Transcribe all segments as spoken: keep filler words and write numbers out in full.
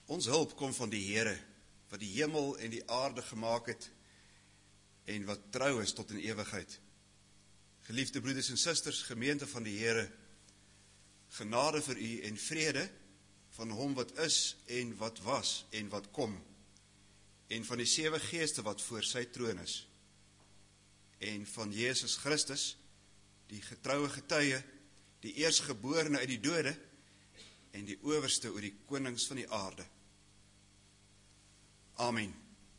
Ons hulp kom van die Here, wat die hemel en die aarde gemaak het, en wat trou is tot in ewigheid. Geliefde broeders en susters, gemeente van die Here, genade vir u en vrede van hom wat is en wat was en wat kom, en van die sewe geeste wat voor sy troon is, en van Jesus Christus, die getroue getuie, die eerstgeborene uit die dode, en die owerste oor die konings van die aarde. Amen.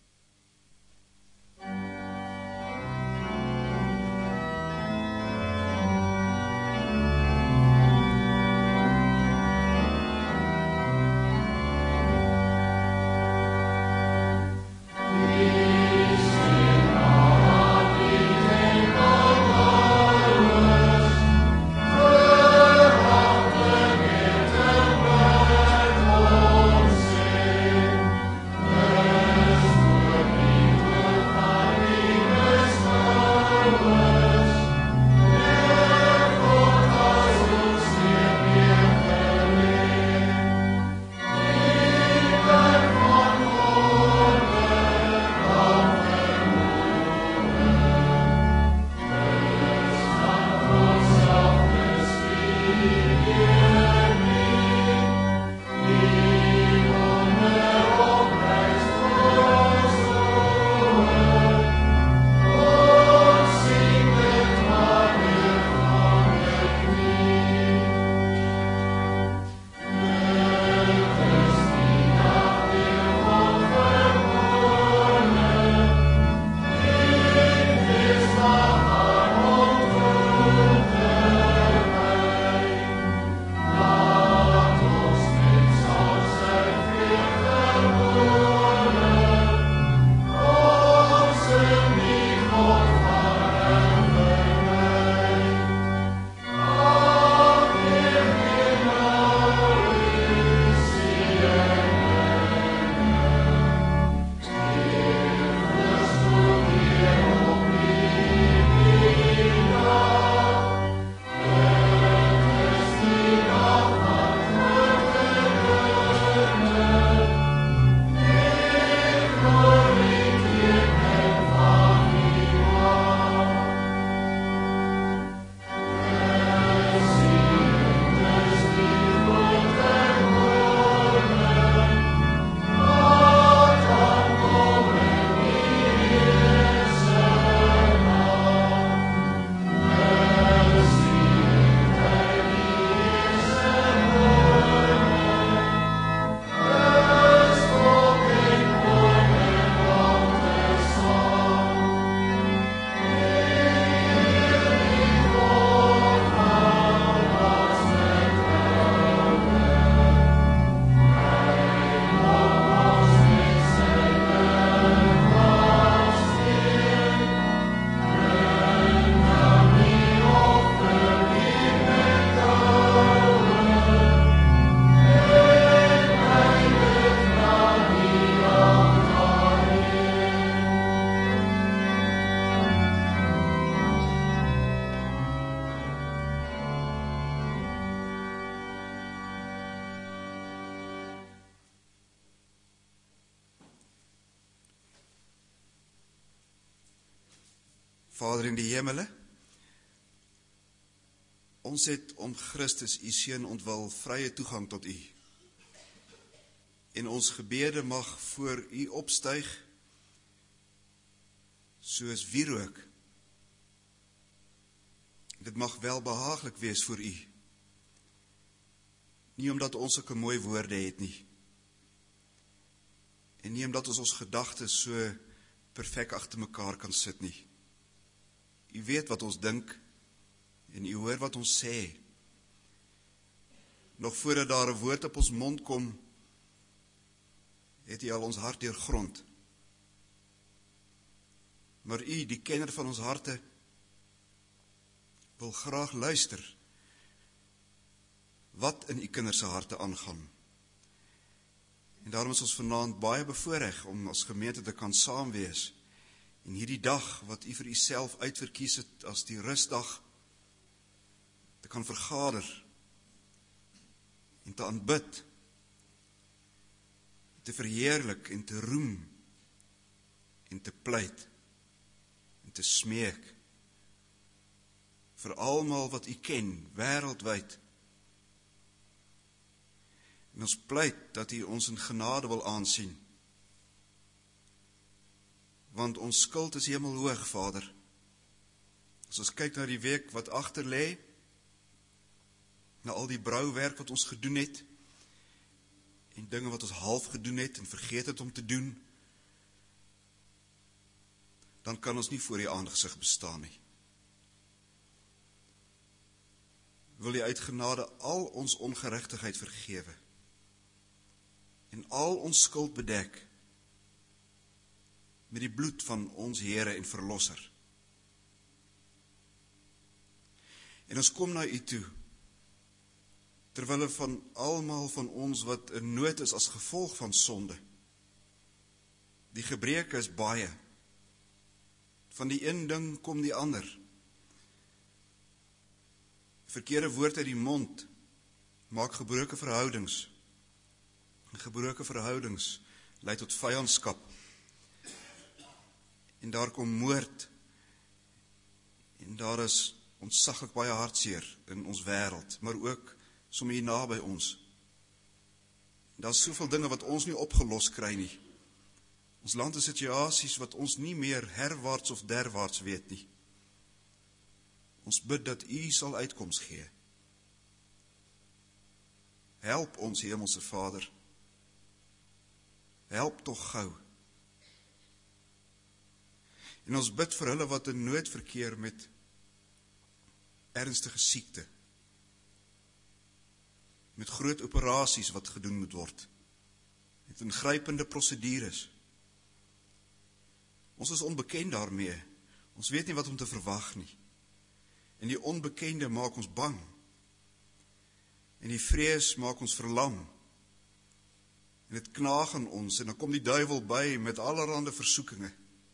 Vader in die hemele, ons het om Christus, u seun ontwil, vrye toegang tot u. En ons gebede mag voor u opstyg, soos wierook. Dit mag wel behaaglik wees voor u. Nie omdat ons sulke mooi woorde het nie. En nie omdat ons ons gedagtes so perfek agter mekaar kan sit nie. U weet wat ons dink en u hoor wat ons sê. Nog voordat daar 'n woord op ons mond kom, het u al ons hart deurgrond. Maar u, die kenner van ons harte, wil graag luister wat in u kinders se harte aangaan. En daarom is ons vanaand baie bevoorreg om as gemeente te kan saam wees en hierdie dag wat u vir u self uitverkies het as die rustdag te kan vergader en te aanbid te verheerlik en te roem en te pleit en te smeek vir almal wat u ken, wêreldwyd. En ons pleit dat u ons in genade wil aansien. Want ons skuld is hemelhoog, Vader. As ons kyk na die week wat agter lê, na al die brouwerk wat ons gedoen het, en dinge wat ons half gedoen het en vergeet het om te doen, dan kan ons nie voor die aangesig bestaan nie. Wil jy uit genade al ons ongeregtigheid vergewe en al ons skuld bedek met die bloed van ons Here en Verlosser. En ons kom na u toe, terwille van almal van ons wat in nood is as gevolg van sonde. Die gebreke is baie. Van die een ding kom die ander. Verkeerde woord uit die mond maak gebroke verhoudings. Gebroke verhoudings lei tot vyandskap. En daar kom moord. En daar is ontsaglik baie hartseer in ons wêreld, maar ook sommer hier naby ons. Daar is soveel dinge wat ons nie opgelos kry nie. Ons land is situasies wat ons nie meer herwaarts of derwaarts weet nie. Ons bid dat u sal uitkoms gee. Help ons, Hemelse Vader. Help tog gou. En ons bid vir hulle wat in nood verkeer met ernstige siekte, met groot operasies wat gedoen moet word, met ingrypende prosedures. Ons is onbekend daarmee, ons weet nie wat om te verwag nie. En die onbekende maak ons bang, en die vrees maak ons verlam, en het knaag in ons, en dan kom die duiwel by met allerhande versoekinge.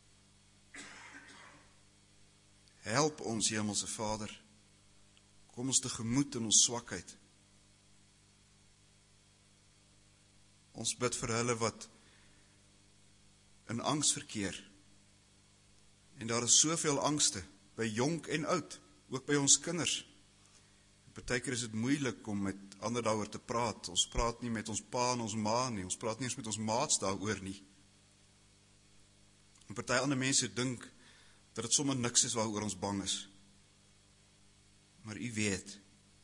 Help ons, Hemelse Vader, kom ons tegemoet in ons swakheid. Ons bid vir hulle wat in angs verkeer. En daar is soveel angste, by jonk en oud, ook by ons kinders. Partykeer is dit moeilik om met ander daaroor te praat. Ons praat nie met ons pa en ons ma nie, ons praat nie eens met ons maats daaroor nie. En party ander mense dink dat dit sommer niks is waaroor ons bang is. Maar u weet,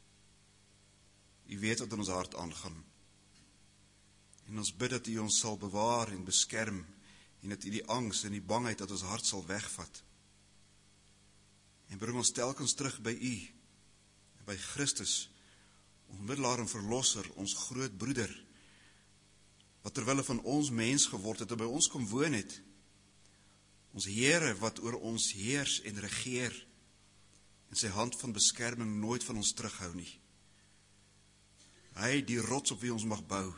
u weet wat in ons hart aangaan. En ons bid dat u ons sal bewaar en beskerm, en dat u die angs en die bangheid uit ons hart sal wegvat. En bring ons telkens terug by u, by Christus, ons middelaar en verlosser, ons groot broeder, wat terwille van ons mens geword het en by ons kom woon het, ons Here wat oor ons heers en regeer, en sy hand van beskerming nooit van ons terughou nie. Hy, die rots op wie ons mag bou.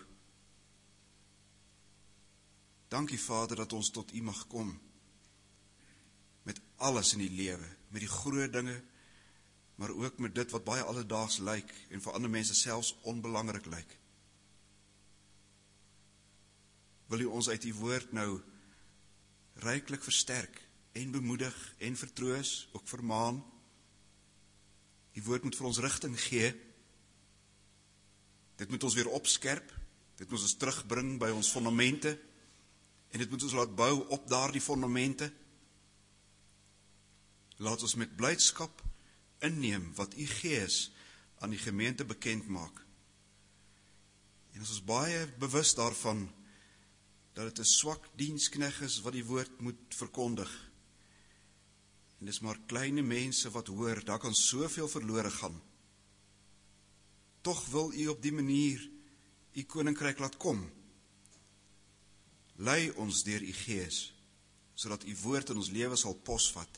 Dankie Vader dat ons tot u mag kom, met alles in die lewe, met die groot dinge, maar ook met dit wat baie alledaags lyk, en vir ander mense selfs onbelangrik lyk. Wil u ons uit die woord nou ryklik versterk, en bemoedig, en vertroos, ook vermaan. Die woord moet vir ons rigting gee. Dit moet ons weer opskerp, dit moet ons terugbring by ons fondamente, en dit moet ons laat bou op daardie fondamente. Laat ons met blydskap inneem wat u Gees aan die gemeente bekend maak. En ons is baie bewus daarvan, dat het 'n swak dienskneg is wat die woord moet verkondig. En dis maar kleine mense wat hoor, daar kan soveel verlore gaan. Tog wil u op die manier u koninkryk laat kom. Lei ons deur u Gees, sodat u woord in ons lewe sal posvat.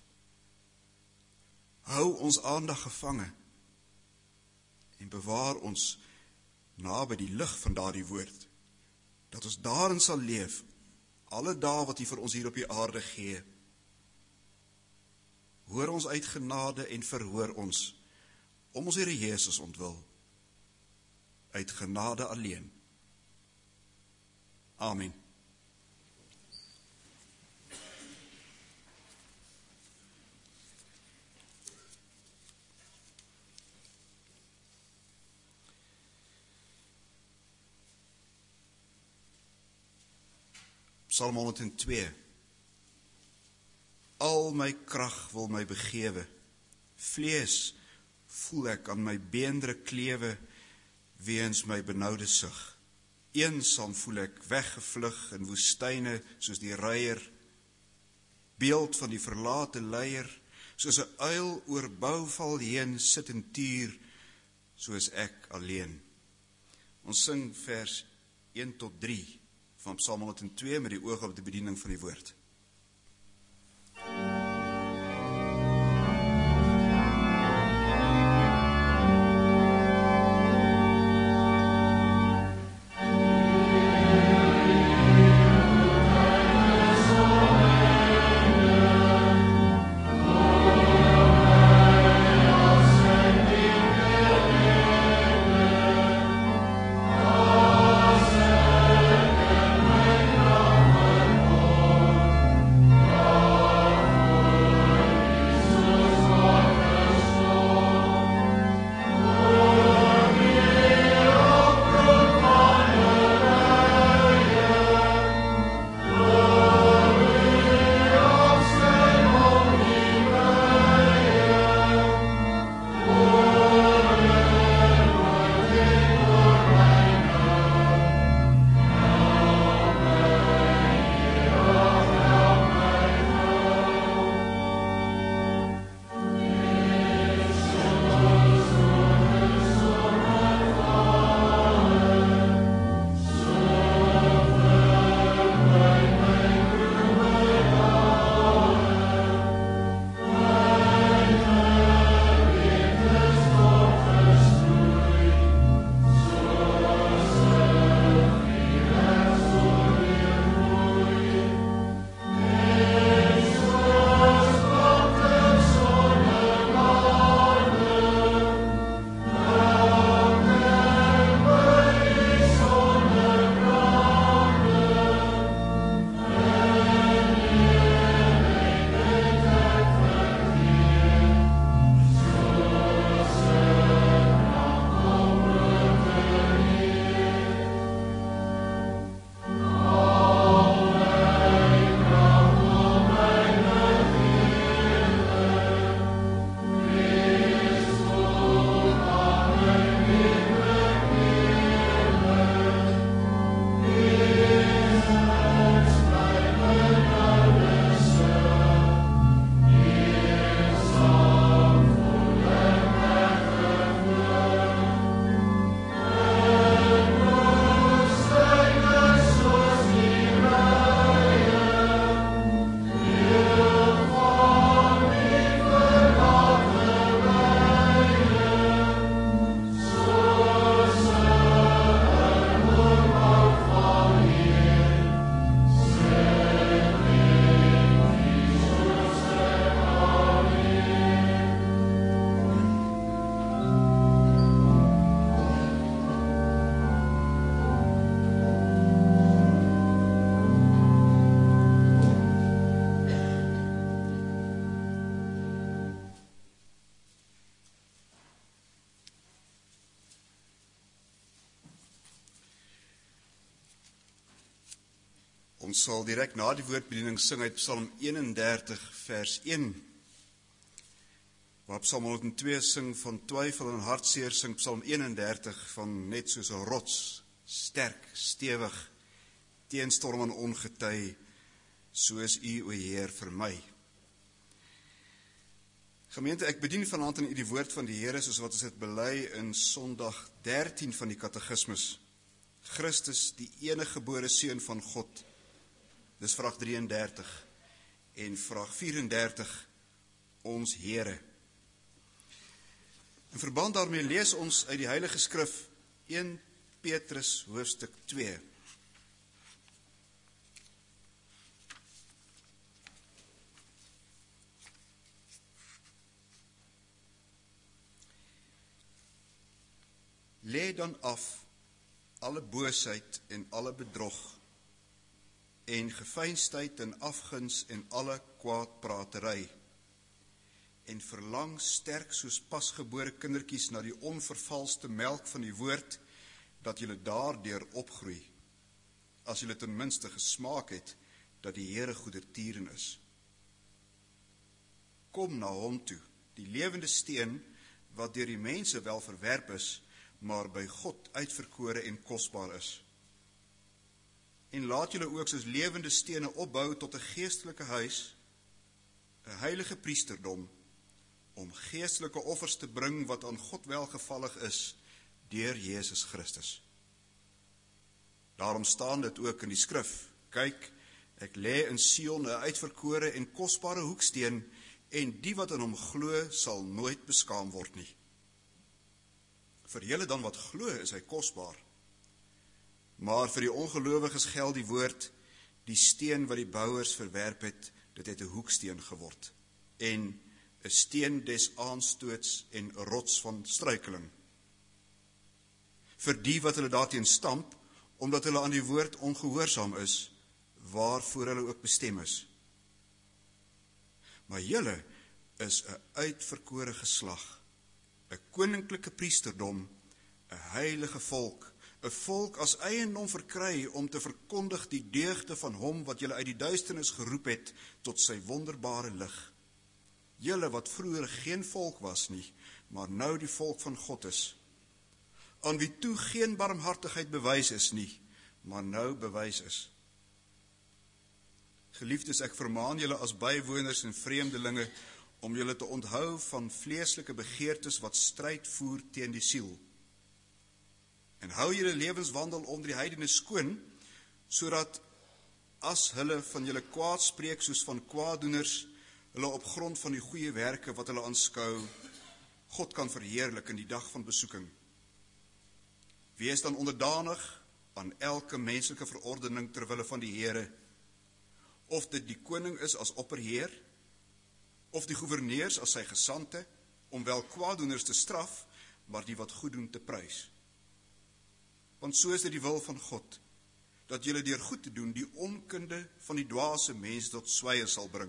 Hou ons aandag gevange en bewaar ons naby die lig van daardie woord, dat ons daarin sal leef, alle dae wat u vir ons hier op die aarde gee. Hoor ons uit genade en verhoor ons, om ons Here Jesus ontwil, uit genade alleen. Amen. Psalm honderdtwee. Al my krag wil my begewe, vlees voel ek aan my beendre klewe, weens my benoude sug. Eensaam voel ek weggevlug in woestyne, soos die ruier, beeld van die verlate leier, soos 'n uil oor bouval heen sit en tuur, soos ek alleen. Ons sing vers een tot drie van Psalm honderdtwee met die oog op die bediening van die woord. Ons sal direk na die woordbediening sing uit Psalm eenendertig vers een. Waar Psalm honderdtwee sing van twyfel en hartseer, sing Psalm eenendertig van net soos 'n rots, sterk, stewig, teen storm en ongety, soos U, o Heer, vir my. Gemeente, ek bedien vanaand aan U die woord van die Here, soos wat ons dit bely in Sondag dertien van die Katekismus. Christus, die enige gebore seun van God. Dis vraag drieëndertig en vraag vierendertig, ons Here. In verband daarmee lees ons uit die Heilige Skrif eerste Petrus hoofstuk twee. Lê dan af alle boosheid en alle bedrog en geveinsdheid en afguns en alle kwaadpratery, en verlang sterk soos pasgebore kindertjies na die onvervalste melk van die woord, dat julle daardeur opgroei, as julle ten minste gesmaak het, dat die Here goedertieren is. Kom na hom toe, die lewende steen, wat deur die mense wel verwerp is, maar by God uitverkore en kosbaar is. En laat julle ook soos lewende stene opbou tot 'n geestelike huis, 'n heilige priesterdom, om geestelike offers te bring wat aan God welgevallig is, deur Jesus Christus. Daarom staan dit ook in die skrif, kyk, ek lê in Sion 'n uitverkore en kosbare hoeksteen, en die wat in hom glo, sal nooit beskaam word nie. Vir julle dan wat glo, is hy kosbaar. Maar vir die ongelowiges geld die woord, die steen wat die bouers verwerp het, dit het 'n hoeksteen geword, en 'n steen des aanstoots en 'n rots van struikeling. Vir die wat hulle daarteen stamp, omdat hulle aan die woord ongehoorsaam is, waarvoor hulle ook bestem is. Maar julle is 'n uitverkore geslag, 'n koninklike priesterdom, 'n heilige volk, 'n volk as eiendom verkry om te verkondig die deugde van hom wat julle uit die duisternis geroep het tot sy wonderbare lig. Julle wat vroeër geen volk was nie, maar nou die volk van God is, aan wie toe geen barmhartigheid bewys is nie, maar nou bewys is. Geliefdes, ek vermaan julle as bywoners en vreemdelinge om julle te onthou van vleeslike begeertes wat stryd voer teen die siel. En hou julle lewenswandel onder die heidene skoon, sodat as hulle van julle kwaad spreek soos van kwaaddoeners, hulle op grond van die goeie werke wat hulle aanskou, God kan verheerlik in die dag van besoeking. Wees dan onderdanig aan elke menslike verordening ter wille van die Here, of dit die koning is as opperheer, of die gouverneurs as sy gesante, om wel kwaaddoeners te straf, maar die wat goed doen te prys. Want so is dit die wil van God, dat julle deur goed te doen die onkunde van die dwaase mens tot swye sal bring.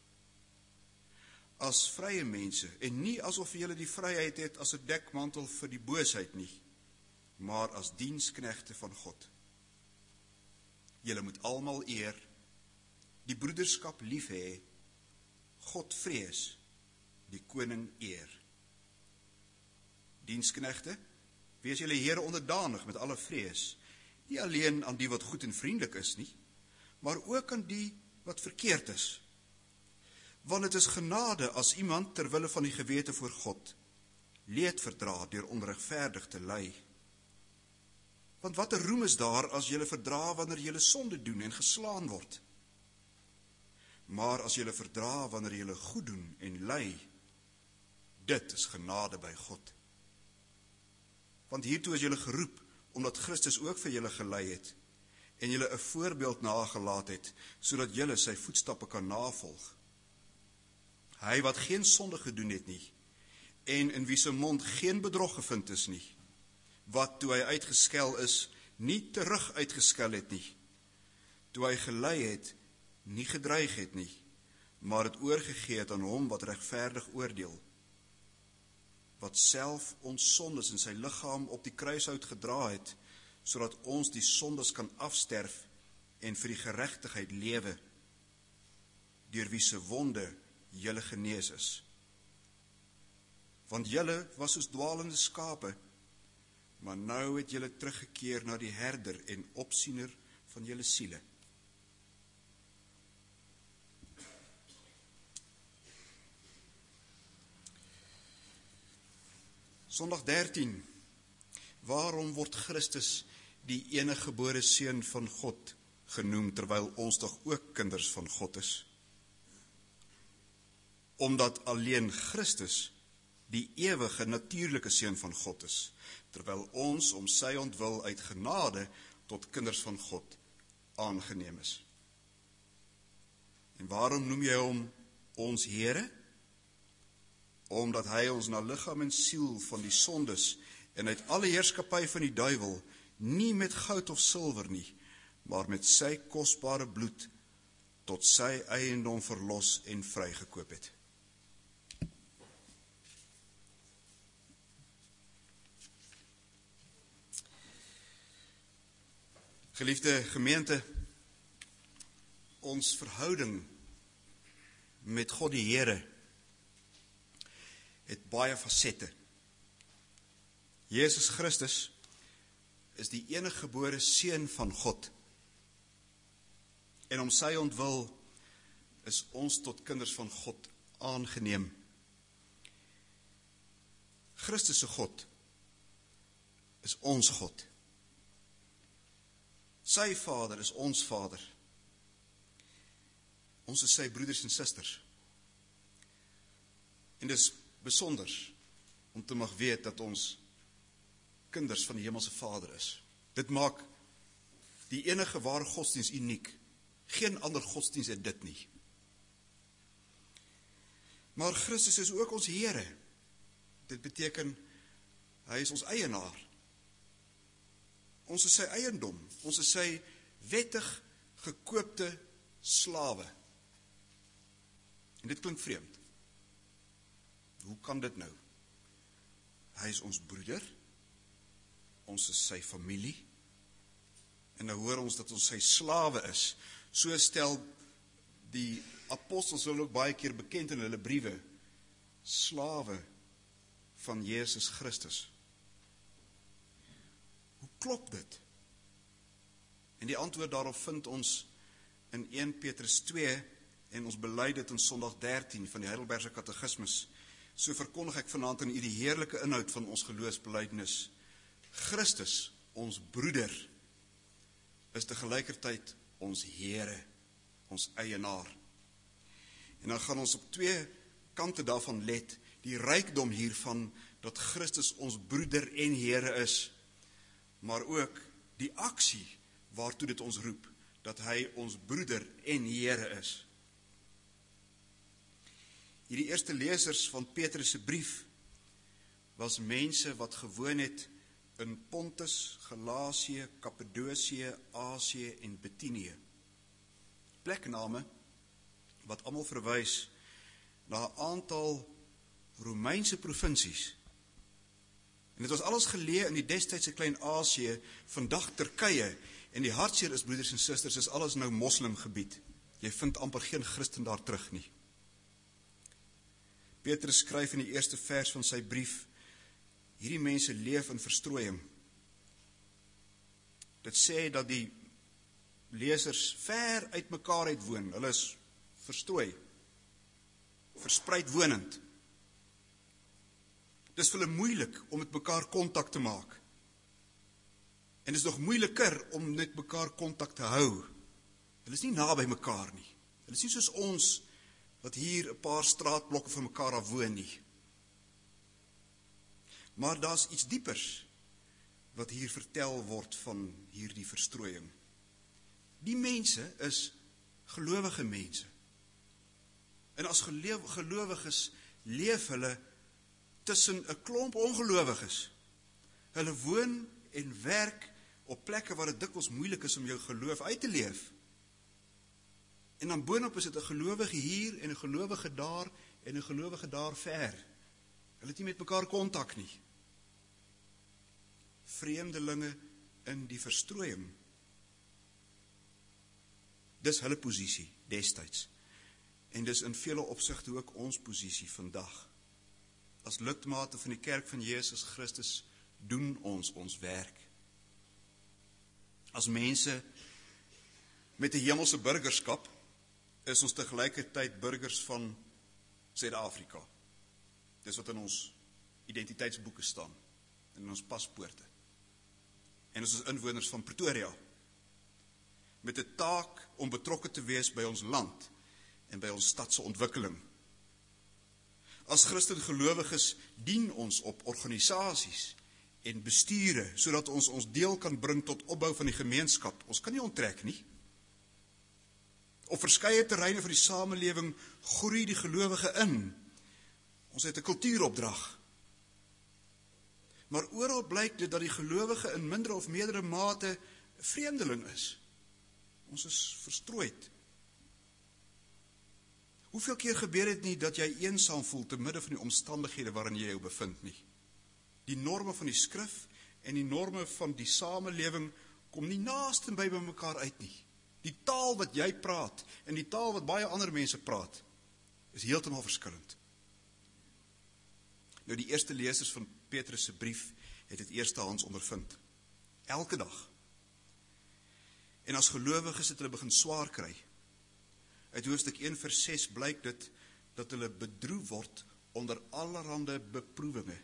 As vrye mense, en nie asof julle die vryheid het as 'n dekmantel vir die boosheid nie, maar as diensknegte van God. Julle moet almal eer, die broederskap lief hê, God vrees, die koning eer. Diensknegte, wees julle Here onderdanig met alle vrees, nie alleen aan die wat goed en vriendelik is nie, maar ook aan die wat verkeerd is. Want het is genade as iemand ter wille van die gewete voor God leed verdra deur onregverdig te ly. Want wat 'n roem is daar as julle verdra wanneer julle sonde doen en geslaan word. Maar as julle verdra wanneer julle goed doen en ly, dit is genade by God. Want hiertoe is julle geroep, omdat Christus ook vir julle gelei het, en julle 'n voorbeeld nagelaat het, sodat julle sy voetstappe kan navolg. Hy wat geen sonde gedoen het nie, en in wie se mond geen bedrog gevind is nie, wat toe hy uitgeskel is, nie terug uitgeskel het nie, toe hy gelei het, nie gedreig het nie, maar het oorgegee het aan hom wat regverdig oordeel, wat self ons sondes in sy liggaam op die kruishout gedra het, sodat ons die sondes kan afsterf en vir die geregtigheid lewe, deur wie se wonde julle genees is. Want julle was soos dwaalende skape, maar nou het julle teruggekeer na die herder en opsiener van julle siele. Sondag dertien. Waarom word Christus die enige gebore seun van God genoem, terwyl ons tog ook kinders van God is? Omdat alleen Christus die ewige natuurlike seun van God is, terwyl ons om sy ontwil uit genade tot kinders van God aangeneem is. En waarom noem jy hom ons Here? Omdat hy ons na liggaam en siel van die sondes en uit alle heerskappy van die duiwel nie met goud of silwer nie, maar met sy kosbare bloed tot sy eiendom verlos en vrygekoop het. Geliefde gemeente, ons verhouding met God die Here het baie fasette. Jesus Christus is die enige gebore seun van God. En om sy ontwil is ons tot kinders van God aangeneem. Christus se God is ons God. Sy Vader is ons Vader. Ons is sy broeders en susters. En dis besonder om te mag weet dat ons kinders van die hemelse Vader is. Dit maak die enige ware godsdienst uniek. Geen ander godsdienst het dit nie. Maar Christus is ook ons Here. Dit beteken, hy is ons eienaar. Ons is sy eiendom. Ons is sy wettig gekoopte slawe. En dit klink vreemd. Hoe kan dit nou? Hy is ons broeder. Ons is sy familie. En nou hoor ons dat ons sy slawe is. So stel die apostels hulle ook baie keer bekend in hulle briewe. Slawe van Jesus Christus. Hoe klop dit? En die antwoord daarop vind ons in Eerste Petrus twee en ons bely dit in Sondag dertien van die Heidelbergse Katekismus. So verkondig ek vanaand in u die heerlike inhoud van ons geloofsbelydenis. Christus, ons broeder, is tegelijkertijd ons Here, ons eienaar. En dan gaan ons op twee kante daarvan let, die rykdom hiervan, dat Christus ons broeder en Here is, maar ook die aksie waartoe dit ons roep, dat hy ons broeder en Here is. Hierdie eerste lesers van Petrus se brief was mense wat gewoon het in Pontus, Galasië, Kappadosie, Asië en Bithynië. Plekname wat almal verwys na 'n aantal Romeinse provinsies. En dit was alles geleë in die destydse Klein-Asië, vandag Turkye, en die hartseer is, broeders en susters, is alles nou moslimgebied. Jy vind amper geen Christen daar terug nie. Petrus skryf in die eerste vers van sy brief, hierdie mense leef in verstrooiing. Dit sê dat die lesers ver uit mekaar uit woon, hulle is verstrooi, verspreid wonend. Dis vir hulle moeilik om met mekaar kontak te maak. En dis nog moeiliker om met mekaar kontak te hou. Hulle is nie naby mekaar nie. Hulle is nie soos ons, wat hier 'n paar straatblokke van mekaar af woon nie. Maar daar's iets diepers, wat hier vertel word van hierdie verstrooiing. Die mense is gelowige mense. En as gelowiges leef hulle tussen 'n klomp ongelowiges. Hulle woon en werk op plekke waar dit dikwels moeilik is om jou geloof uit te leef. En dan boonop is dit 'n gelowige hier en 'n gelowige daar en 'n gelowige daar ver. Hulle het nie met mekaar kontak nie. Vreemdelinge in die verstrooiing. Dis hulle posisie destyds. En dis in vele opsigte ook ons posisie vandag. As lidmate van die kerk van Jesus Christus doen ons ons werk. As mense met 'n hemelse burgerskap is ons tegelijkertijd burgers van Suid-Afrika. Dis wat in ons identiteitsboeke staan, in ons paspoorte. En ons is inwoners van Pretoria, met 'n taak om betrokke te wees by ons land en by ons stadse ontwikkeling. As Christen gelowiges dien ons op organisasies en bestuure, sodat ons ons deel kan bring tot opbou van die gemeenskap. Ons kan nie onttrek nie. Op verskeie terreine van die samelewing groei die gelowige in. Ons het 'n kultuuropdrag. Maar oral blyk dit dat die gelowige in minder of meerdere mate vreemdeling is. Ons is verstrooid. Hoeveel keer gebeur het nie dat jy eensaam voel te midde van die omstandighede waarin jy jou bevind nie? Die norme van die skrif en die norme van die samelewing kom nie naaste by by mekaar uit nie. Die taal wat jy praat en die taal wat baie ander mense praat, is heeltemal verskillend. Nou die eerste lesers van Petrus se brief het dit eerstehands ondervind. Elke dag. En as gelowiges het hulle begin swaar kry. Uit hoofstuk een vers ses blyk dit dat hulle bedroef word onder allerhande beproewinge.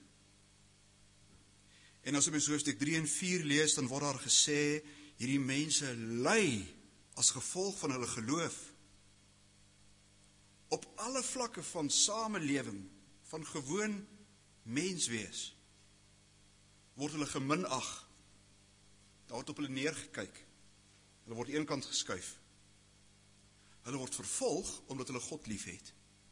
En as ons hoofstuk drie en vier lees, dan word daar gesê, hierdie mense ly as gevolg van hulle geloof. Op alle vlakke van samelewing, van gewoon menswees, word hulle geminag. Daar word op hulle neergekyk. Hulle word eenkant geskuif. Hulle word vervolg omdat hulle God lief het.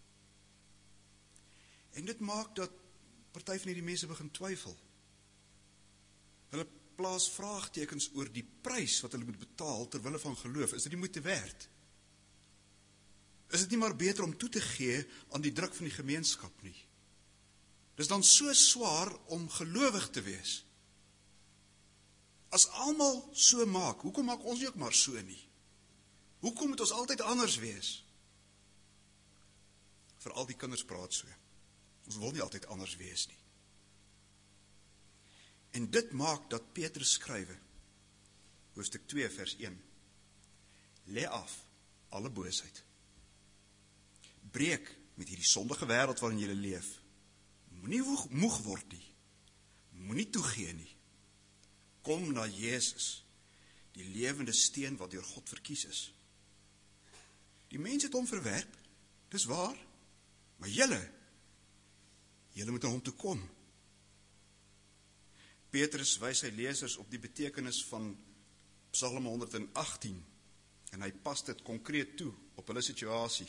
En dit maak dat party van hierdie mense begin twyfel. Hulle plaas vraagtekens oor die prys wat hulle moet betaal ter wille van geloof. Is dit die moeite werd? Is dit nie maar beter om toe te gee aan die druk van die gemeenskap nie? Dis dan so swaar om gelowig te wees. As almal so maak, hoekom maak ons nie ook maar so nie? Hoekom moet ons altyd anders wees? Veral die kinders praat so. Ons wil nie altyd anders wees nie. En dit maak dat Petrus skrywe, hoofstuk twee vers een, lê af alle boosheid. Breek met hierdie sondige wêreld waarin jy leef. Moenie moeg word nie. Moenie toegee nie. Kom na Jesus, die lewende steen wat deur God verkies is. Die mense het hom verwerp, dis waar, maar julle, julle moet na hom toe kom. Petrus wys sy lesers op die betekenis van Psalm honderd en agttien, en hy pas dit konkreet toe op hulle situasie.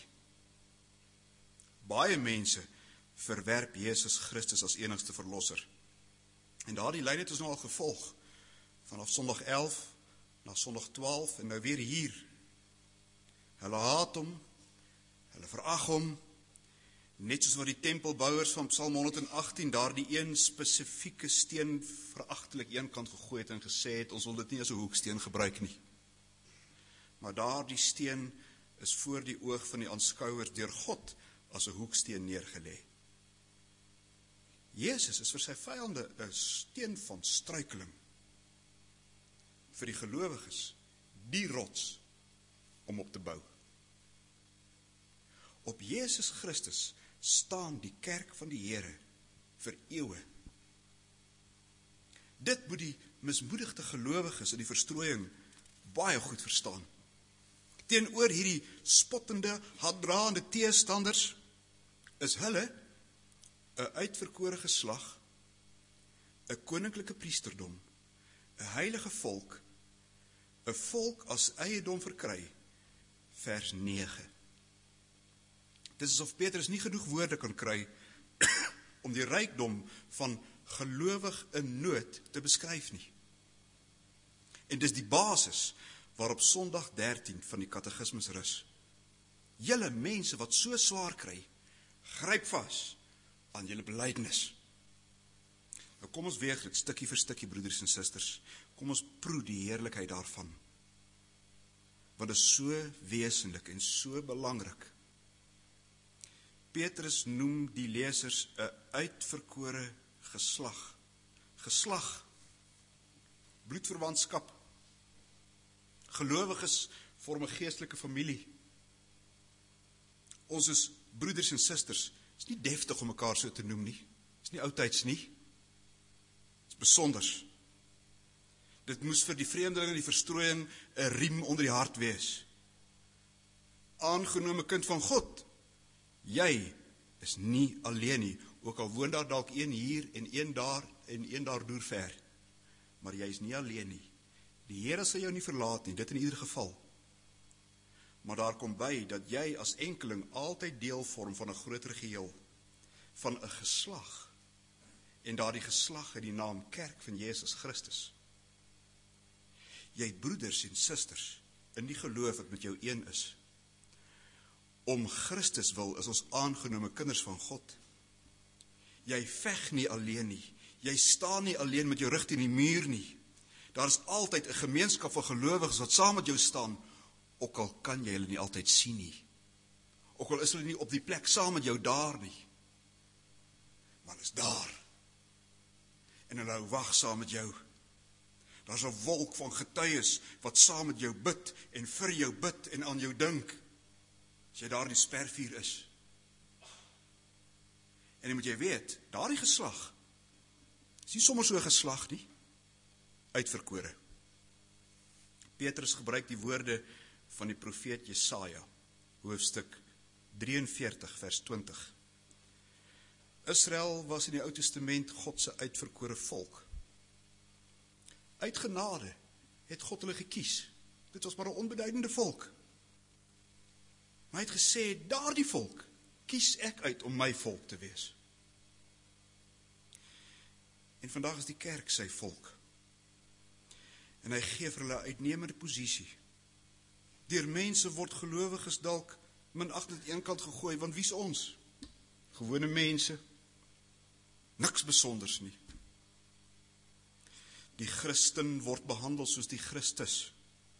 Baie mense verwerp Jesus Christus as enigste verlosser. En daardie lyn het ons nou al gevolg, vanaf Sondag elf, na Sondag twaalf, en nou weer hier. Hulle haat hom, hulle verag hom, net soos wat die tempelbouers van Psalm honderd en agttien daardie een spesifieke steen veragtelik eenkant gegooi het en gesê het, ons wil dit nie as 'n hoeksteen gebruik nie. Maar daardie steen is voor die oog van die aanskouers deur God as 'n hoeksteen neergelê. Jesus is vir sy vyande 'n steen van struikeling. Vir die gelowiges die rots om op te bou. Op Jesus Christus staan die kerk van die Here vir eeue. Dit moet die mismoedigde gelowiges in die verstrooiing baie goed verstaan. Teenoor hierdie spottende, haatdraande teestanders is hulle 'n uitverkore geslag, 'n koninklike priesterdom, 'n heilige volk, 'n volk as eiendom verkry, vers nege. Dit is of Petrus nie genoeg woorde kan kry om die rykdom van gelowig in nood te beskryf nie. En dis die basis waarop Sondag dertien van die katekismus rus. Julle mense wat so swaar kry, gryp vas aan julle belydenis. Nou kom ons weeg dit stukkie vir stukkie, broeders en susters. Kom ons proe die heerlikheid daarvan. Want dit is so wesenlik en so belangrik. Petrus noem die lesers 'n uitverkore geslag. Geslag, bloedverwantskap. Gelowiges vorm 'n geestelike familie. Ons is broeders en susters. Is nie deftig om mekaar so te noem nie. Is nie oudtyds nie. Is besonders. Dit moes vir die vreemdeling in die verstrooiing 'n riem onder die hart wees. Aangenome kind van God, jy is nie alleen nie, ook al woon daar dalk een hier en een daar en een daar deur ver. Maar jy is nie alleen nie. Die Here sal jou nie verlaat nie, dit in ieder geval. Maar daar kom by dat jy as enkeling altyd deel vorm van 'n groter geheel, van 'n geslag. En daardie geslag het die naam Kerk van Jesus Christus. Jy het broeders en susters in die geloof wat met jou een is. Om Christus wil is ons aangenome kinders van God. Jy veg nie alleen nie. Jy staan nie alleen met jou rug teen die muur nie. Daar is altyd 'n gemeenskap van gelowiges wat saam met jou staan, ook al kan jy hulle nie altyd sien nie. Ook al is hulle nie op die plek saam met jou daar nie. Maar hulle is daar. En hulle hou wag saam met jou. Daar's 'n wolk van getuies wat saam met jou bid en vir jou bid en aan jou dink. As jy daar in die spervuur is. En dan moet jy weet, daardie geslag, is nie sommer so 'n geslag nie, uitverkore. Petrus gebruik die woorde van die profeet Jesaja, hoofstuk drieënveertig vers twintig. Israel was in die Ou Testament God se uitverkore volk. Uit genade het God hulle gekies. Dit was maar 'n onbeduidende volk. Maar hy het gesê, daardie volk kies ek uit om my volk te wees. En vandag is die kerk sy volk. En hy gee vir hulle 'n uitnemende posisie. Deur mense word gelowiges dalk minagtend aan die een kant gegooi, want wie's ons? Gewone mense, niks besonders nie. Die Christen word behandel soos die Christus.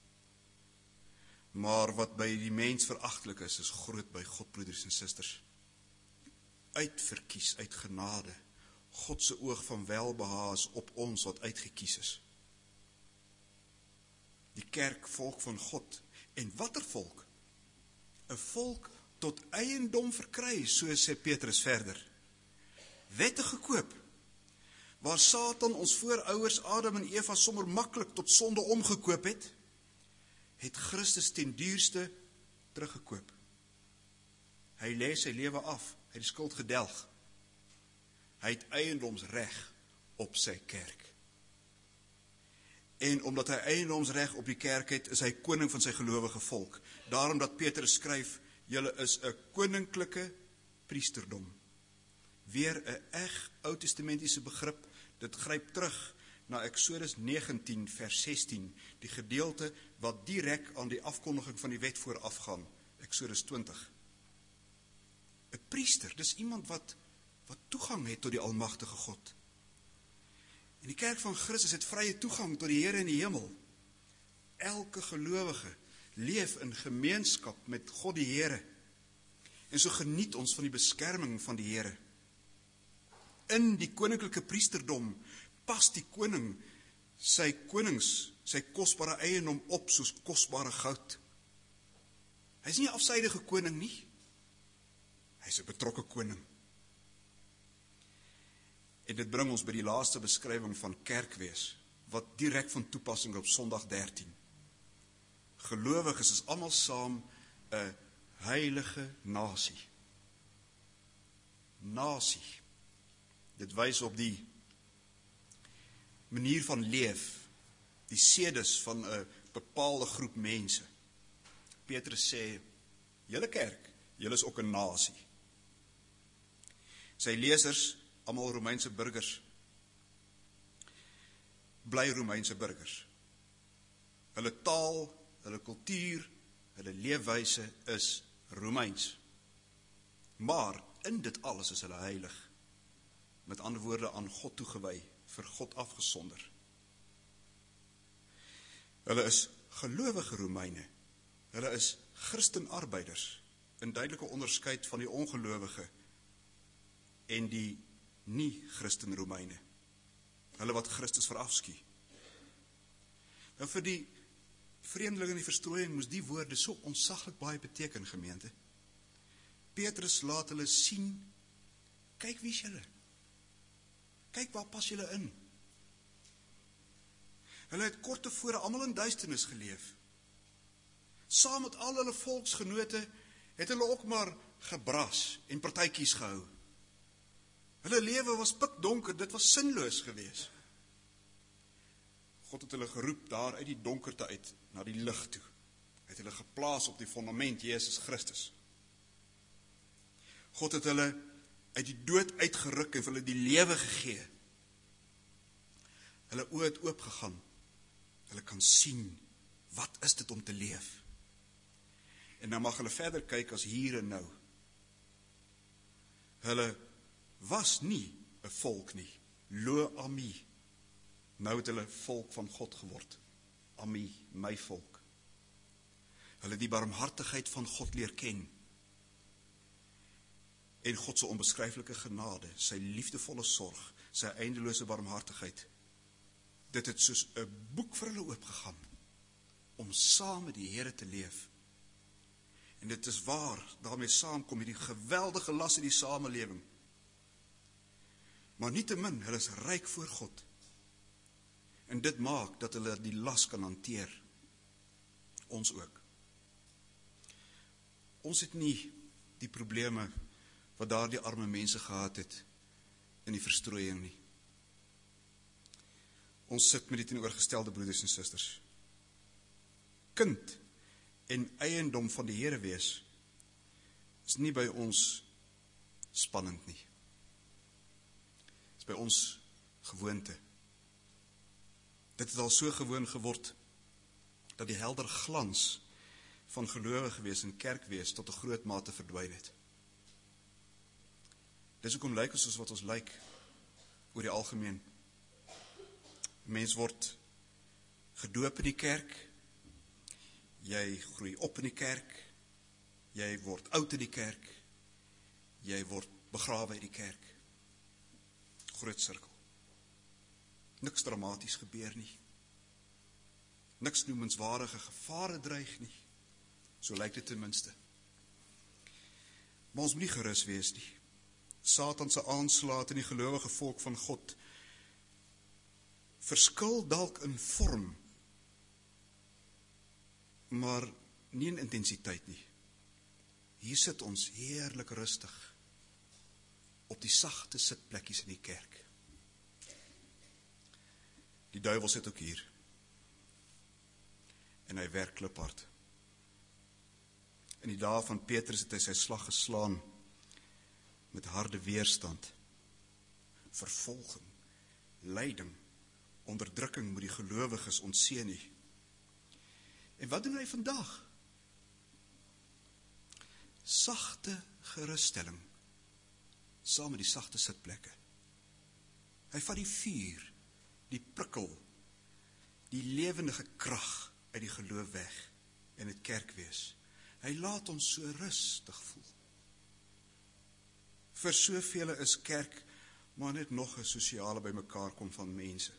Maar wat by die mens veragtelik is, is groot by God, broeders en susters. Uitverkies, uit genade. God se oog van welbehae is op ons wat uitgekies is. Die kerk, volk van God. En watter volk? 'n Volk tot eiendom verkry, so sê Petrus verder. Wette gekoop, waar Satan ons voorouers Adam en Eva sommer maklik tot sonde omgekoop het, het Christus ten duurste teruggekoop. Hy lê sy lewe af, hy het die skuld gedelg. Hy het eiendomsreg op sy kerk. En omdat hy eiendomsreg op die kerk het, is hy koning van sy gelowige volk. Daarom dat Petrus skryf, julle is 'n koninklike priesterdom. Weer 'n eg Ou Testamentiese begrip, dit gryp terug na Eksodus negentien vers sestien, die gedeelte wat direk aan die afkondiging van die wet voorafgaan, Eksodus twintig. 'n Priester, dis iemand wat, wat toegang het tot die almagtige God. En die kerk van Christus het vrye toegang tot die Here in die hemel. Elke gelowige leef in gemeenskap met God die Here. En so geniet ons van die beskerming van die Here. In die koninklike priesterdom pas die koning sy konings, sy kosbare eiendom op soos kosbare goud. Hy is nie 'n afsydige koning nie. Hy is 'n betrokke koning. En dit bring ons by die laaste beskrywing van kerkwees, wat direk van toepassing op Sondag dertien. Gelowiges is almal saam 'n heilige nasie. Nasie. Dit wys op die manier van leef, die sedes van 'n bepaalde groep mense. Petrus sê, julle kerk, julle is ook 'n nasie. Sy lesers, almal Romeinse burgers, bly Romeinse burgers. Hulle taal, hulle kultuur, hulle leefwyse is Romeins. Maar in dit alles is hulle heilig. Met ander woorde aan God toegewy, vir God afgesonder. Hulle is gelowige Romeine. Hulle is Christenarbeiders, in duidelike onderskeid van die ongelowige en die nie-Christen Romeine. Hulle wat Christus verafskie. Nou vir die vreemdeling in die verstrooiing moes die woorde so ontsaglik baie beteken, gemeente. Petrus laat hulle sien, kyk wie is julle. Kyk waar pas julle in. Hulle het kort tevore almal in duisternis geleef. Saam met al hulle volksgenote het hulle ook maar gebras en partytjies gehou. Hulle lewe was pikdonker, dit was sinloos geweest. God het hulle geroep daar uit die donkerte uit, na die lig toe. Hy het hulle geplaas op die fondament, Jesus Christus. God het hulle uit die dood uitgeruk en vir hulle die lewe gegee. Hulle oë het oopgegaan. Hulle kan sien Wat is dit om te leef? En dan mag hulle verder kyk as hier en nou. Hulle was nie 'n volk nie. Lo Ami. Nou het hulle volk van God geword. Ami, my volk. Hulle het die barmhartigheid van God leer ken. En God se onbeskryflike genade, sy liefdevolle sorg, sy eindelose barmhartigheid. Dit het soos 'n boek vir hulle oopgegaan, om saam met die Here te leef. En dit is waar, daarmee saamkom hierdie geweldige las in die samelewing. Maar nietemin, hulle is ryk voor God. En dit maak dat hulle die las kan hanteer. Ons ook. Ons het nie die probleme wat daar die arme mense gehad het in die verstrooiing nie. Ons sit met die teenoorgestelde broeders en susters. Kind en eiendom van die Here wees is nie by ons spannend nie. Is by ons gewoonte. Dit het al so gewoon geword dat die helder glans van gelowige wees en kerk wees tot 'n groot mate verdwyn het. Dis hoekom lyk ons soos wat ons lyk oor die algemeen. Mens word gedoop in die kerk, jy groei op in die kerk, jy word oud in die kerk, jy word begrawe in die kerk. Groot sirkel. Niks dramaties gebeur nie. Niks noemenswaardige gevare dreig nie. So lyk dit ten minste. Maar ons moet nie gerus wees nie. Satan se aanslae in die gelowige volk van God verskil dalk in vorm, maar nie in intensiteit nie. Hier sit ons heerlik rustig op die sagte sitplekkies in die kerk. Die duiwel sit ook hier. En hy werk kliphard. In die dae van Petrus het hy sy slag geslaan met harde weerstand, vervolging, lyding, onderdrukking moet die gelowiges ontseën nie. En wat doen hy vandag? Sagte gerusstelling, saam met die sagte sitplekke. Hy vat die vuur, die prikkel, die lewendige krag uit die geloof weg en het kerk wees. Hy laat ons so rustig voel. Vir soveel is kerk maar net nog 'n sosiale bymekaarkom van mense.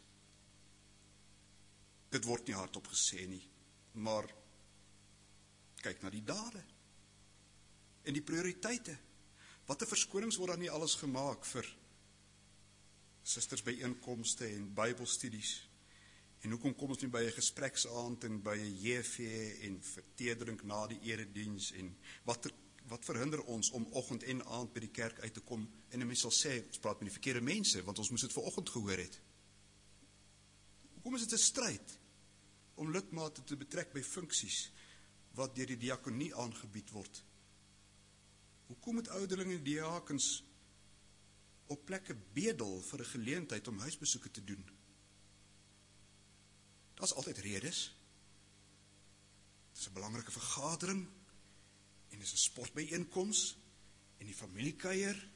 Dit word nie hardop gesê nie, maar kyk na die dade en die prioriteite. Wat 'n verskonings word dan nie alles gemaak vir susters byeenkomste en Bybelstudies. En hoekom kom ons nie by 'n gespreksaand en by 'n J V en vertedering na die erediens en wat er, wat verhinder ons om oggend en aand by die kerk uit te kom en 'n mens sal sê ons praat met die verkeerde mense want ons moes dit vanoggend gehoor het. Hoekom is dit 'n stryd om lidmate te betrek by funksies wat deur die diakonie aangebied word? Hoekom moet ouderlinge en diakens op plekke bedel vir 'n geleentheid om huisbesoeke te doen? Daar's altyd redes. Dit is 'n belangrike vergadering en dit is 'n sportbyeenkoms en die familiekuier.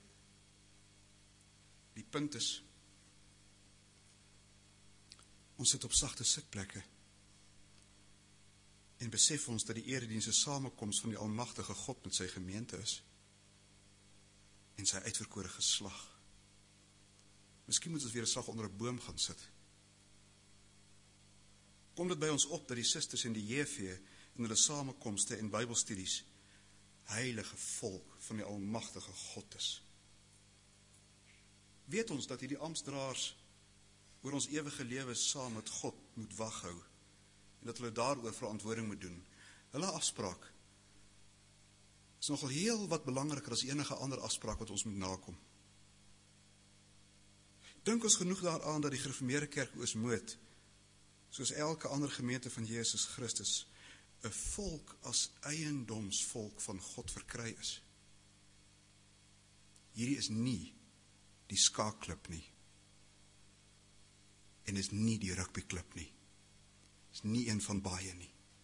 Die punt is, ons sit op sagte sitplekke en besef ons dat die erediens 'n samekoms van die almagtige God met sy gemeente is en sy uitverkore geslag. Miskien moet ons weer 'n slag onder 'n boom gaan sit. Kom dit by ons op dat die susters en die J V in hulle samekomste en Bybelstudies heilige volk van die almagtige God is. Weet ons dat hierdie amptdraers oor ons ewige lewe saam met God moet waghou en dat hulle daaroor verantwoording moet doen. Hulle afspraak is nogal heel wat belangriker as enige ander afspraak wat ons moet nakom. Dink ons genoeg daaraan dat die gereformeerde kerk Oosmoed, soos elke ander gemeente van Jesus Christus, 'n volk as eiendomsvolk van God verkry is. Hierdie is nie die skaakklub nie. En is nie die rugbyklub nie. Is nie een van baie nie.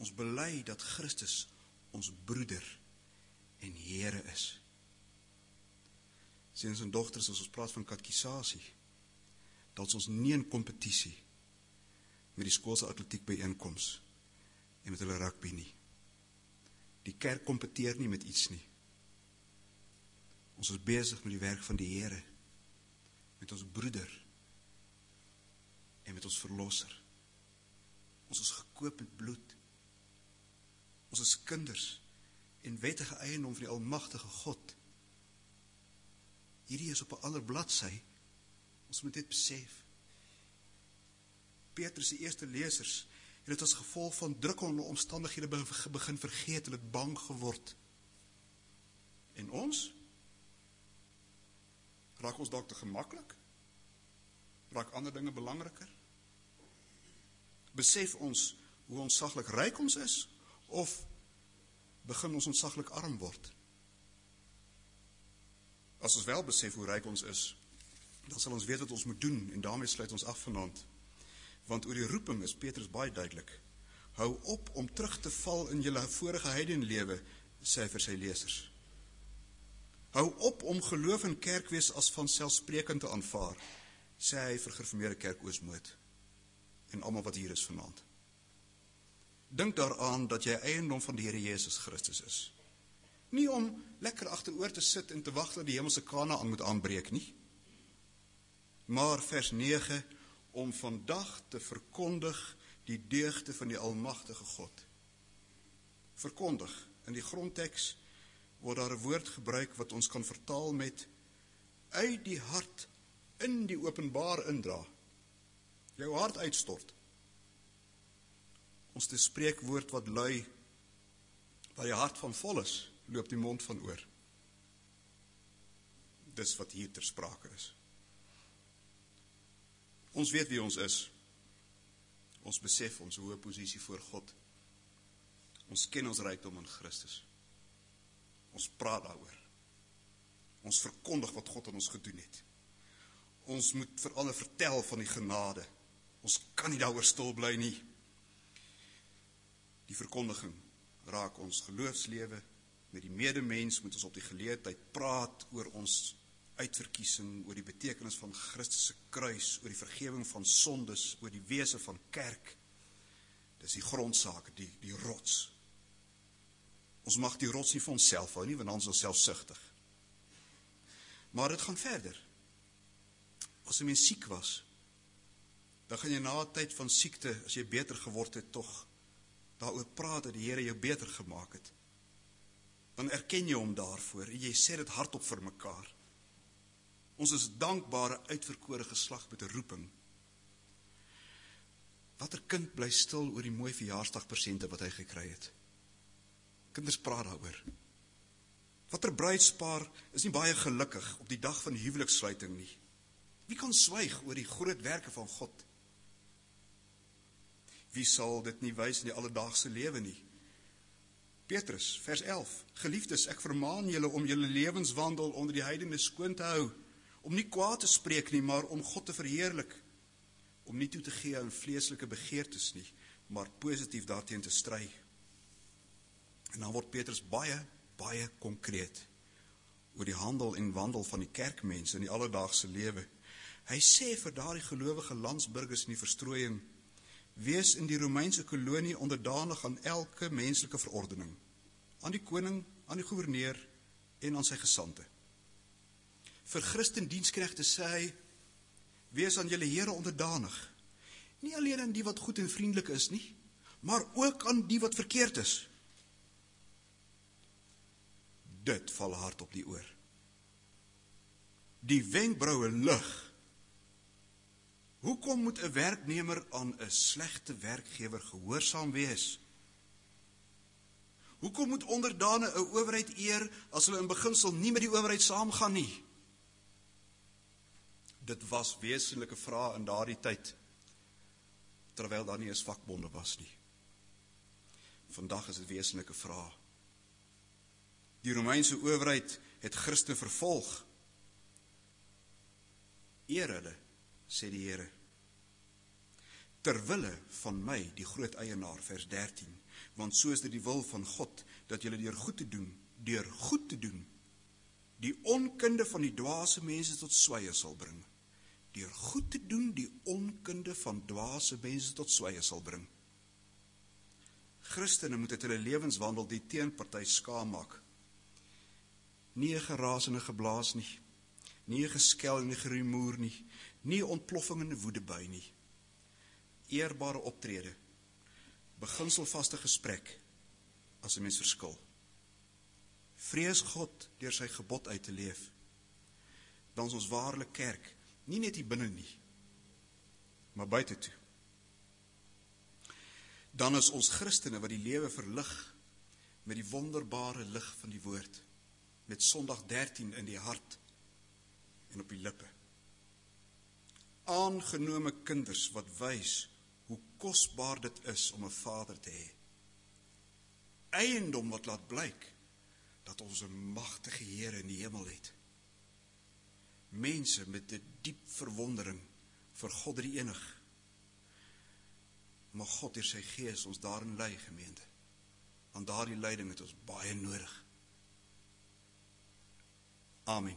Ons bely dat Christus ons broeder en Here is. Seuns en dogters, as ons praat van katekisasie, dat is ons nie in kompetisie met die skoolse atletiek byeenkoms en met hulle rugby nie. Die kerk kompeteer nie met iets nie. Ons is besig met die werk van die Here, met ons broeder en met ons verlosser. Ons is gekoop met bloed. Ons is kinders en wettige eiendom van die almagtige God. Hierdie is op 'n ander bladsy. Ons moet dit besef. Petrus, die eerste lesers, het dit as gevolg van drukkende omstandighede begin vergeet, hulle het bang geword. En ons? Raak ons dalk te gemaklik? Raak ander dinge belangriker? Besef ons hoe ontsaglik ryk ons is, of begin ons ontsaglik arm word? As ons wel besef hoe ryk ons is, dan sal ons weet wat ons moet doen, en daarmee sluit ons af vanaand. Want oor die roeping is Petrus baie duidelik. Hou op om terug te val in julle vorige heidenlewe, sê hy vir sy lesers. Hou op om geloof in kerkwees as vanselfsprekend te aanvaar, sê hy vir gereformeerde kerk Oosmoed, en almal wat hier is vanaand. Dink daaraan dat jy eiendom van die Here Jesus Christus is. Nie om lekker agteroor te sit en te wag dat die hemelse Kanaan moet aanbreek nie. Maar vers nege, om vandag te verkondig die deugde van die almagtige God. Verkondig, in die grondteks word daar 'n woord gebruik wat ons kan vertaal met uit die hart in die openbaar indra. Jou hart uitstort. Ons te spreekwoord wat lui, waar die hart van vol is, loop die mond van oor. Dis wat hier ter sprake is. Ons weet wie ons is. Ons besef ons hoë posisie voor God. Ons ken ons rykdom in Christus. Ons praat daaroor. Ons verkondig wat God aan ons gedoen het. Ons moet vir ander vertel van die genade. Ons kan nie daaroor stil bly nie. Die verkondiging raak ons geloofslewe. Met die medemens moet ons op die geleentheid praat oor ons uitverkiesing, oor die betekenis van Christus se kruis, oor die vergewing van sondes, oor die wese van kerk. Dis die grondsaak, die, die rots. Ons mag die rots nie vir onsself hou nie, want ons is selfsugtig. Maar dit gaan verder. As 'n mens siek was, dan gaan jy na 'n tyd van siekte, as jy beter geword het, tog daaroor praat dat die Here jou beter gemaak het. Dan erken jy hom daarvoor en jy sê dit hardop vir mekaar. Ons is dankbare uitverkore geslag met 'n roeping. Watter kind bly stil oor die mooi verjaarsdagpersente wat hy gekry het? Kinders praat daaroor. Watter bruidspaar is nie baie gelukkig op die dag van die huwelikssluiting nie? Wie kan swyg oor die groot werke van God? Wie sal dit nie wys in die alledaagse lewe nie? Petrus, vers elf, geliefdes, ek vermaan julle om julle lewenswandel onder die heidene skoon te hou, om nie kwaad te spreek nie, maar om God te verheerlik, om nie toe te gee aan vleeslike begeertes nie, maar positief daarteen te stry. En dan word Petrus baie, baie konkreet oor die handel en wandel van die kerkmense in die alledaagse lewe. Hy sê vir daardie gelowige landsburgers in die verstrooiing, wees in die Romeinse kolonie onderdanig aan elke menslike verordening, aan die koning, aan die gouverneur en aan sy gesante. Vir Christendiensknegte sê hy, wees aan julle Here onderdanig, nie alleen aan die wat goed en vriendelik is nie, maar ook aan die wat verkeerd is. Dit val hard op die oor. Die wenkbroue lig. Hoekom moet 'n werknemer aan 'n slegte werkgewer gehoorsaam wees? Hoekom moet onderdane 'n owerheid eer as hulle in beginsel nie met die owerheid saamgaan nie? Dit was wesenlike vrae in daardie tyd, terwyl daar nie eens vakbonde was nie. Vandag is dit wesenlike vrae. Die Romeinse owerheid het Christen vervolg. Eer hulle, sê die Here. terwille van my, die groot eienaar, vers dertien, want so is dit die wil van God, dat julle deur goed te doen, deur goed te doen, die onkunde van die dwaase mense tot swye sal bring. Deur goed te doen, die onkunde van dwaase mense tot swye sal bring. Christene moet uit hulle lewenswandel die teenparty skaam maak. Nie 'n geraas en 'n geblaas nie, nie 'n geskel en 'n gerumoer nie, nie 'n ontploffing en 'n woedebui nie. Eerbare optrede, beginselvaste gesprek, as 'n mens verskil. Vrees God deur sy gebod uit te leef. Dan is ons waarlik kerk, nie net hier binne nie, maar buite toe. Dan is ons Christene wat die lewe verlig met die wonderbare lig van die woord, met Sondag dertien in die hart en op die lippe. Aangenome kinders wat wys hoe kosbaar dit is om 'n vader te hê. Eiendom wat laat blyk dat ons 'n magtige Here in die hemel het. Mense met 'n diep verwondering vir God die enig. Mag God deur sy Gees ons daarin lei, gemeente. Want daardie leiding het ons baie nodig. Amen.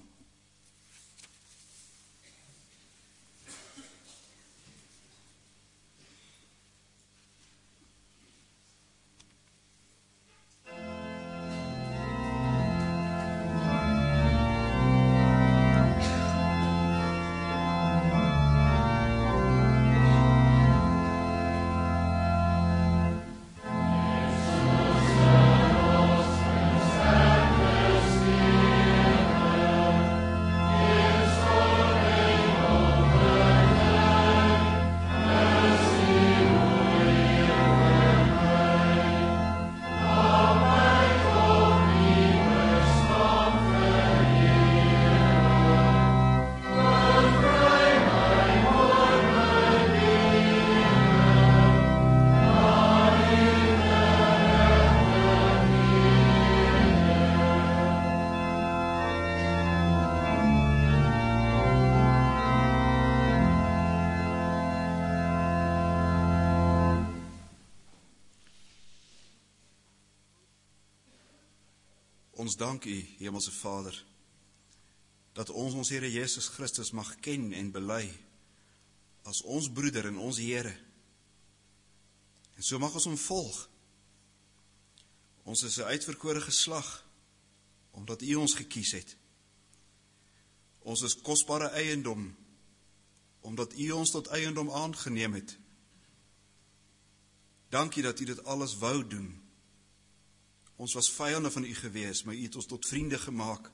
Ons dank U, Hemelse Vader, dat ons ons Here Jesus Christus mag ken en bely as ons broeder en ons Here. En so mag ons hom volg. Ons is 'n uitverkore geslag, omdat U ons gekies het. Ons is kosbare eiendom, omdat U ons tot eiendom aangeneem het. Dankie dat U dit alles wou doen. Ons was vyande van U gewees, maar U het ons tot vriende gemaak.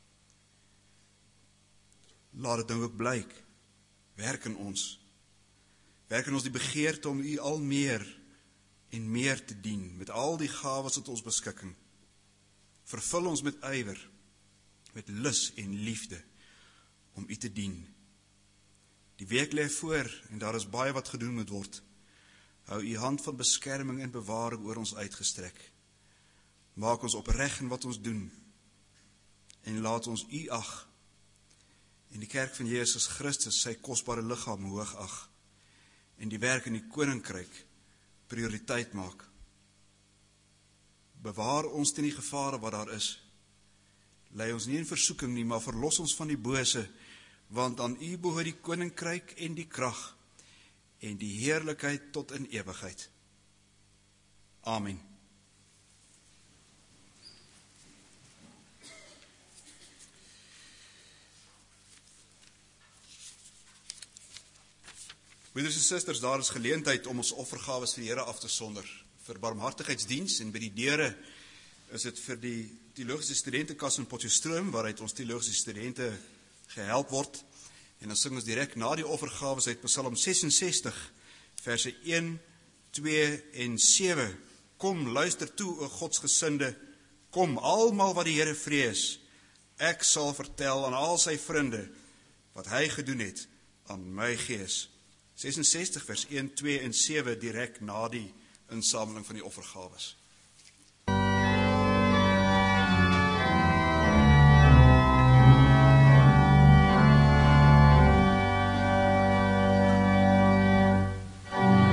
Laat dit nou ook blyk. Werk in ons. Werk in ons die begeerte om U al meer en meer te dien, met al die gawes tot ons beskikking. Vervul ons met ywer, met lus en liefde, om U te dien. Die week lê voor, en daar is baie wat gedoen moet word. Hou U hand van beskerming en bewaring oor ons uitgestrek. Maak ons opreg in wat ons doen, en laat ons U ag, en die kerk van Jesus Christus sy kosbare liggaam hoog ag, en die werk in die koninkryk prioriteit maak. Bewaar ons teen die gevare wat daar is. Lei ons nie in versoeking nie, maar verlos ons van die bose, want aan U behoort die koninkryk en die krag, en die heerlikheid tot in ewigheid. Amen. Broeders en susters, daar is geleentheid om ons offergawes vir die Here af te sonder. Vir barmhartigheidsdiens, en by die deure is dit vir die teologiese studentekas in Potchefstroom, waaruit ons teologiese studente gehelp word. En dan sing ons direk na die offergawes uit Psalm sesensestig, verse een, twee en sewe. Kom, luister toe, o Godsgesinde, kom, almal wat die Here vrees. Ek sal vertel aan al sy vriende wat hy gedoen het aan my gees. sesensestig vers een, twee en sewe direk na die insameling van die offergawes. Thank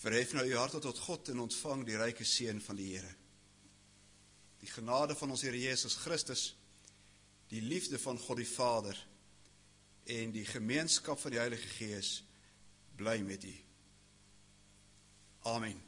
Verhef nou uw harte tot God en ontvang die ryke seën van die Here. Die genade van ons Here Jesus Christus, die liefde van God die Vader en die gemeenskap van die Heilige Gees bly met u. Amen.